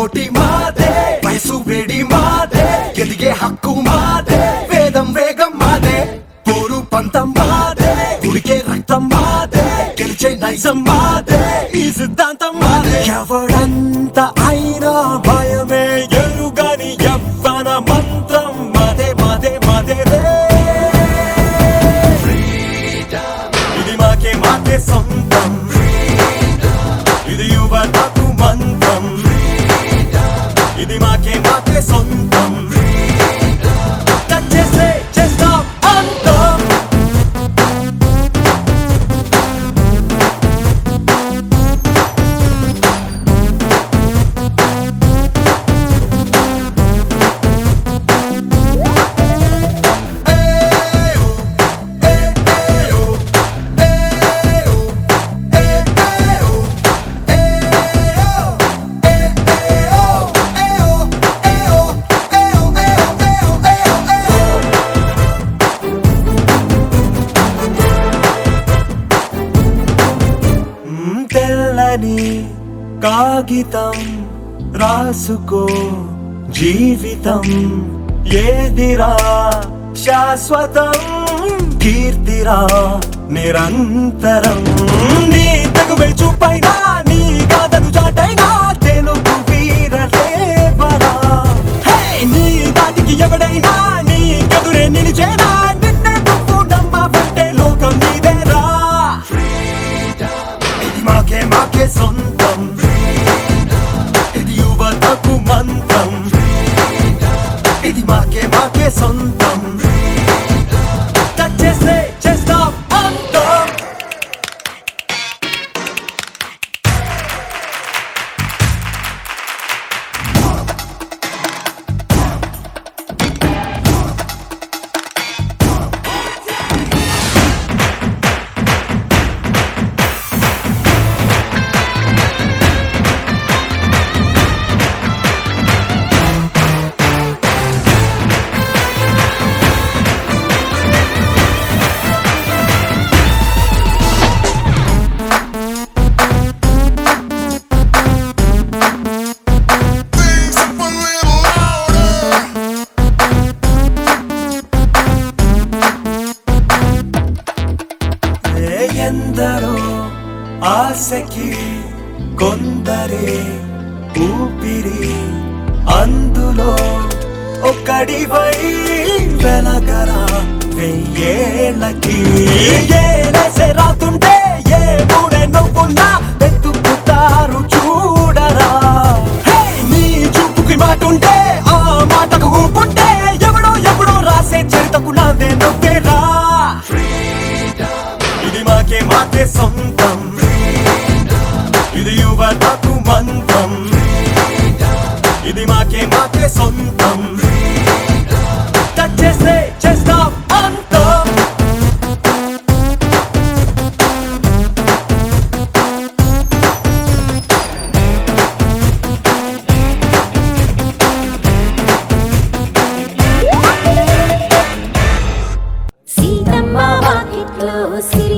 పోటీ మాదే, వయసు వేడి మాదే, ఎదిగే హక్కు మాదే, వేదం వేగం మాదే, పోరు పంతం మాదే, ఉడికే రక్తం మాదే, గెలిచే నైజం మాదే, ఈ సిద్ధాంతం మాదే. ఎవడంత అయినా భయమే ఎరుగని యవ్వన మంత్రం మాదే మాదే మాదే రే. ఇది మాకే మాకే సొంతం, ఇది యువతకు మంత్రం, ఇది మాకే మాకే సొంతం. చేసే చేస్తాం అంతం. తెల్లని కాగితం రాసుకో జీవితం ఏదిరా శాశ్వతం, కీర్తిరా నిరంతరం. నీ తగువే చూపైనా నీ గాథను చాటైనా తెలుగు వీరలేవరా. నీ దాటికి ఎవడైనా నీ ఎదురే నిలిచేనా, నిన్నే నువ్వు నమ్మవంటే లోకం నీదేరా. ఇది మాకే మాకే సొంతం, ఇది యువతకు మంత్రం, ఇది మాకే మాకే సొంతం. చేస్తే చేస్తాం అంతం. ఎందరో ఆశకి కొందరే ఊపిరి, అందులో ఒక్కడివై వెలగరా వెయ్యేళ్ళకి. ఏలేసే రాతుంటే ఏ మూడే నువ్వున్నా వెతుకుతారు చూడరా. నీ చూపుకి మాటుంటే ఆ మాటకు ఊపుంటే ఎవడో ఎవడో రాసే చరితకు నాదే నొక్కేరా. ఇది మాకే మాకే సొంతం, ఇది యువతకు మంత్రం, ఇది మాకే మాకే సొంతం. చేస్తే చేస్తాం అంతం. సీతమ్మ వాకిట్లో